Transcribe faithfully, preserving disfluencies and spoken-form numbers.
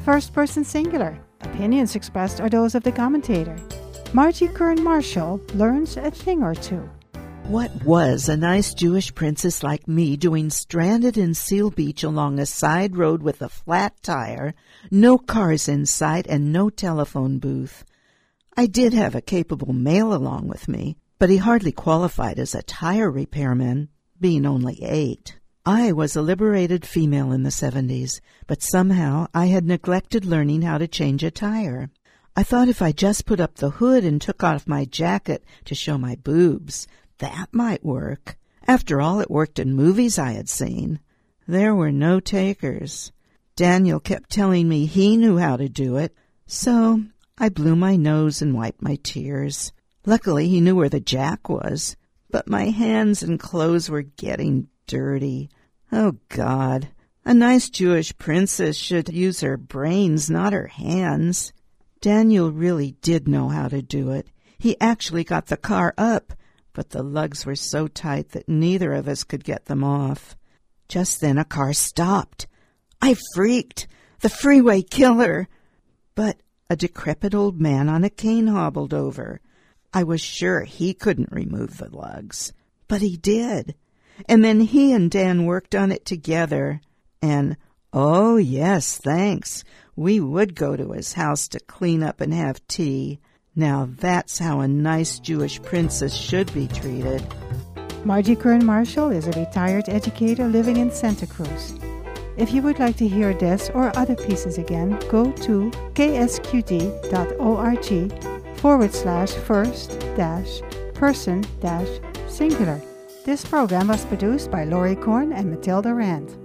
First person singular. Opinions expressed are those of the commentator. Margie Kern Marshall learns a thing or two. What was a nice Jewish princess like me doing stranded in Seal Beach along a side road with a flat tire, no cars in sight, and no telephone booth? I did have a capable male along with me, but he hardly qualified as a tire repairman, being only eight. I was a liberated female in the seventies, but somehow I had neglected learning how to change a tire. I thought if I just put up the hood and took off my jacket to show my boobs, that might work. After all, it worked in movies I had seen. There were no takers. Daniel kept telling me he knew how to do it, so I blew my nose and wiped my tears. Luckily, he knew where the jack was, but my hands and clothes were getting dirty. Oh, God. A nice Jewish princess should use her brains, not her hands. Daniel really did know how to do it. He actually got the car up, but the lugs were so tight that neither of us could get them off. Just then a car stopped. I freaked. The freeway killer. But a decrepit old man on a cane hobbled over. I was sure he couldn't remove the lugs, but he did. And then he and Dan worked on it together. And, oh yes, thanks, we would go to his house to clean up and have tea. Now that's how a nice Jewish princess should be treated. Margie Kern Marshall is a retired educator living in Santa Cruz. If you would like to hear this or other pieces again, go to ksqd.org forward slash first dash person dash singular. This program was produced by Laurie Korn and Matilda Rand.